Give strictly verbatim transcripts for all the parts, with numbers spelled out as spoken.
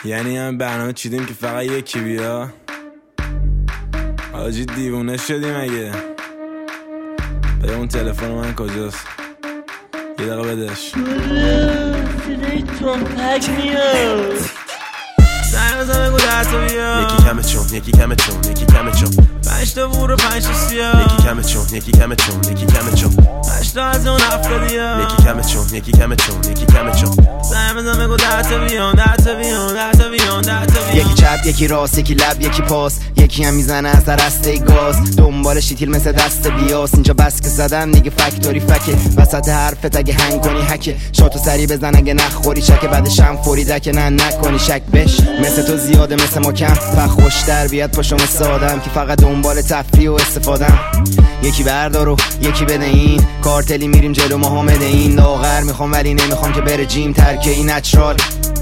یعنی هم برنامه چیدیم که فقط یکی بیا. حاجی دیوونه شدی مگه؟ بده اون تلفن من کجاست؟ یه دقیقه بدش. صدای ترامپک میاد. زنگ بزن بگو ده تا بیا. یکی کمه چون یکی کمه چون یکی کمه چون پنج تا بور و پنج تا سیاه. یکی کمه چون یکی کمه چون یکی کمه چون هشت تا از اون هفتادی ها. یکی کمه چون یکی کمه چون یکی کمه چون زنگ بزن بگو ده تا بیان ده تا بیان ده تا بیان ده تا بیان. یکی چپ یکی راست یکی لب یکی پاس، یکی هم میزنه از در رسته گاز، دنبال شیتیل مثل دست بیاس. اینجا بس که زدن دیگه فکتوری فکه، وسط حرفت اگه هنگ کنی حکه، شاتو سری بزن اگه نخوری چکه، بعدش هم فوری دکه نه نکنی شک بش. مثل تو زیاده مثل ما کم، فخ خوشتر بیاد پاشو مثل آدم که فقط دنبال تفریح و استفادم. یکی بردار و یکی بده این، کارتلی میریم جلو محمد این، لاغر میخوام ولی نمیخوام که بره جیم، ترکه این نچرال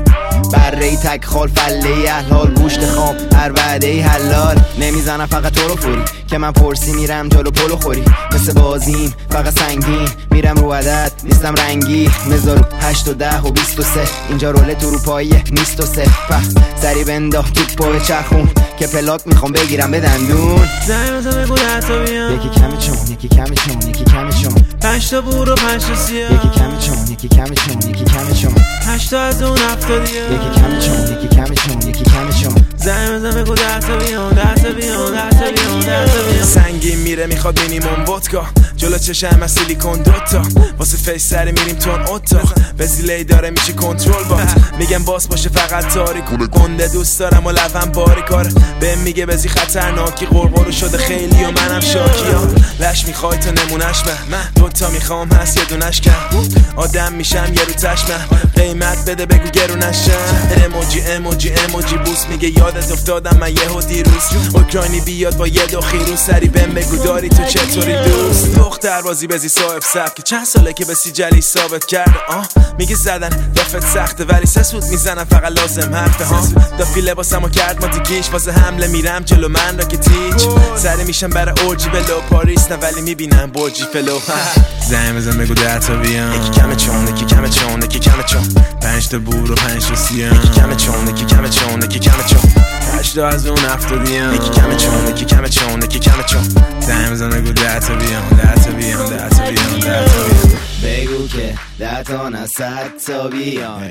بره ای تک خال فله ای احلال، گوشت خام هر وعده ای حلال. نمیزنم فقط تو رو فوری که من پرسی میرم جلو پلو خوری، مثل بازیم فقط سنگین میرم رو عدد نیستم رنگی، مزارو هشت و ده و بیست و سه، اینجا رولت اروپاییه نیست و سه. سری بنداخت تو پا چرخون که پلاک میخوام بگیرم به دندون. زنگ بزن بگو ده تا بیان. یکی کمه چون یکی کمه چون یکی کمه چون پنج تا بور و پنج تا سیاه. یکی کمه چون یکی کمه چون یکی کمه چون هشت تا از اون هفتادی ها. یکی کمه چون یکی کمه چون یکی کمه چون زنگ بزن بگو ده تا بیان ده تا بیان ده تا بیان ده تا بیان. سنگین میره میخواد مینیمم ودکا، جلو چشم از سیلیکون دوتا، واسه فیس سری میریم تون اتاق، بزیلی داره میشه کنترل بات، میگم باس باشه فقط تاریکو گنده دوست دارم و لبم باری کار، بهم میگه بزی خطرناکی قرقرو شده خیلی و منم شاکیا، لش میخوای تا نمونش من دوتا میخوام هست یه دونش کم، آدم میشم یه رو تشمه قیمت بده بگو گرونشم، اموجی اموجی اموجی بوس میگه یادت افتادم من یهو دیروز، اوکراینی بیاد با یه دو خیروز سری بهم بگو داری تو چطوری دوست، دختر بازی بزی صاحب سبک چند ساله که به سیجلی ثابت کرده، آه میگه زدن دفت سخته ولی سه سود میزنم فقط لازم حرفه ها، دافی لباسمو کرد ما دیگیش واسه حمله میرم جلو من را که تیچ، سری میشم برای اورجی بلو پاریس نه ولی میبینم برجی فلو. زنگ بزن بگو ده تا بیان. یکی کمه چون یکی کمه چون یکی کمه چون پنج تا بور و پنج تا سیاه. یکی کمه چون یکی کمه چون یکی کمه چون هشت تا از اون هفتادی ها. یکی کمه چون یکی کمه چون یکی کمه چون زنگ بزن بگو ده تا بیان ده تا بیان ده تا بیان ده تا بیان. بگو که ده تا نه صد تا بیان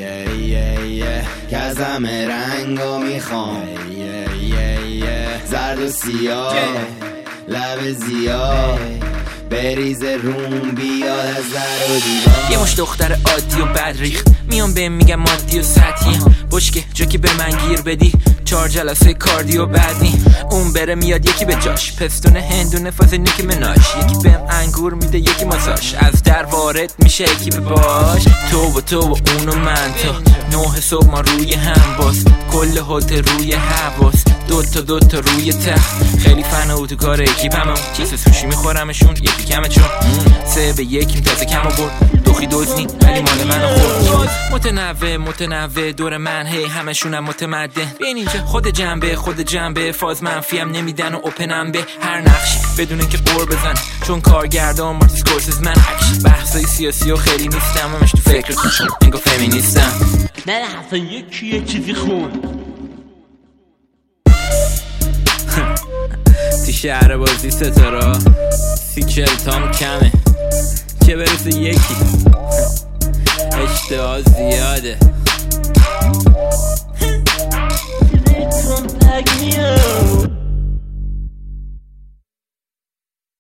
که از همه رنگا میخوام زرد و سیاه لب زیاد بریز روم بیاد از در و دیوان. یه مش دختر عادی و بد ریخت میام بهم میگم مادی و سطحی، بشکه جو که به من گیر بدی چهار جلسه کاردیو بدنی، اون بره میاد یکی به جاش پستونه هندونه فاز نیکی مناش، یکی بهم انگور میده یکی ماساژ، از در وارد میشه یکی به باش، تو و تو و اون و من تا نه صبح ما روی هم باز، کل هتل روی حواس دوتا دوتا روی تخت، خیلی فن اتوکار اکیپم، چیز سوشی میخورمشون یکی کمه چون سه به یکیم تازه کم برد، دوخی دوزنی ولی مال منو خورد، متنوع متنوع دور من هی همشونم متمدن، بین اینجا خود جنبه خود جنبه فاز منفیم نمیدن و اوپنم به هر نقشی بدون که قور بزن، چون کارگردان مارتین اسکورسیزه من اکشن بحثای سیاسی و خیلی نیستم، همش تو فکر کنم انگار فمینیستم. نه اصلا یکی یه چیزی خون تو شهر بازی ستاره سیکل تام کمه چه برسه یکی اشتها زیاده.